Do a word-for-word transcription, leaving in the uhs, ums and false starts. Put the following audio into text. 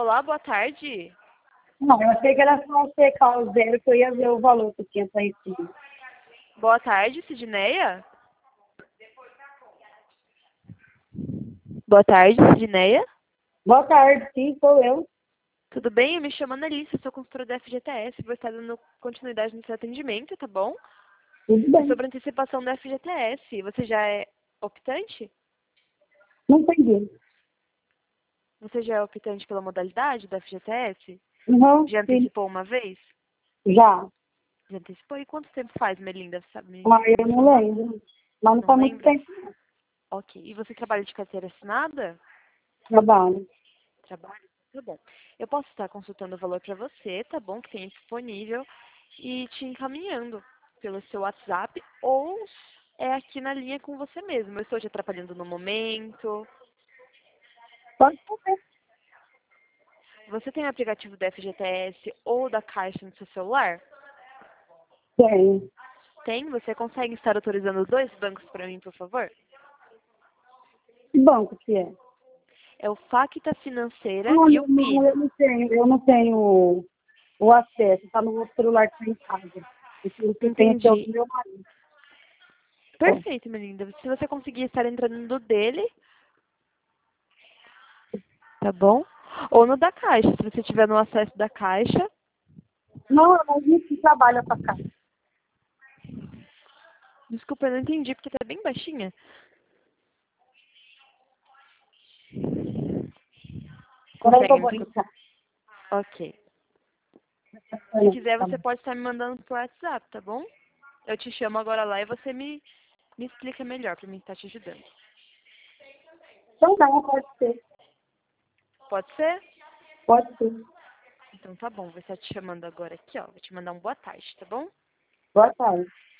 Olá, boa tarde. Não, eu achei que era só secar o zero que eu ia ver o valor que tinha para receber. Boa tarde, Sidneia. Boa tarde, Sidneia. Boa tarde, sim, sou eu. Tudo bem? Eu me chamo Annalise, sou consultora da F G T S. Vou estar dando continuidade no seu atendimento, tá bom? Tudo É bem. sobre a antecipação da F G T S. Você já é optante? Não entendi. Você já é optante pela modalidade da F G T S? Não, Já sim, antecipou uma vez? já. Já antecipou? E quanto tempo faz, Melinda? Você sabe me, Mas me eu não informar? lembro. Mas não Não faz muito lembra? tempo, não. Ok. E você trabalha de carteira assinada? Trabalho. Trabalho? Tá bom. Eu posso estar consultando o valor para você, tá bom? Que tem disponível. E te encaminhando pelo seu WhatsApp ou é aqui na linha com você mesmo. Eu estou te atrapalhando no momento. Pode saber. Você tem o aplicativo da F G T S ou da Caixa no seu celular? Tem. Tem? Você consegue estar autorizando os dois bancos para mim, por favor? Que banco que é? É o Facta Financeira Não, e o eu não, P I. eu não tenho, eu não tenho o acesso. Está no outro celular que está em casa. O que tem é o Entendi. do meu marido. Então, Perfeito, minha linda. Se você conseguir estar entrando no dele, tá bom? Ou no da Caixa. Se você tiver no acesso da Caixa. não, a gente trabalha para cá. Desculpa, eu não entendi, porque tá bem baixinha. Peraí que eu Consegue me vou escutar? entrar. Ok. Se Peraí, quiser, tá você bom. pode estar me mandando por WhatsApp, tá bom? Eu te chamo agora lá e você me, me explica melhor pra mim estar te ajudando. Então não, pode ser. Pode ser? Pode ser. Então tá bom, vou estar te chamando agora aqui, ó. Vou te mandar um boa tarde, tá bom? Boa tarde.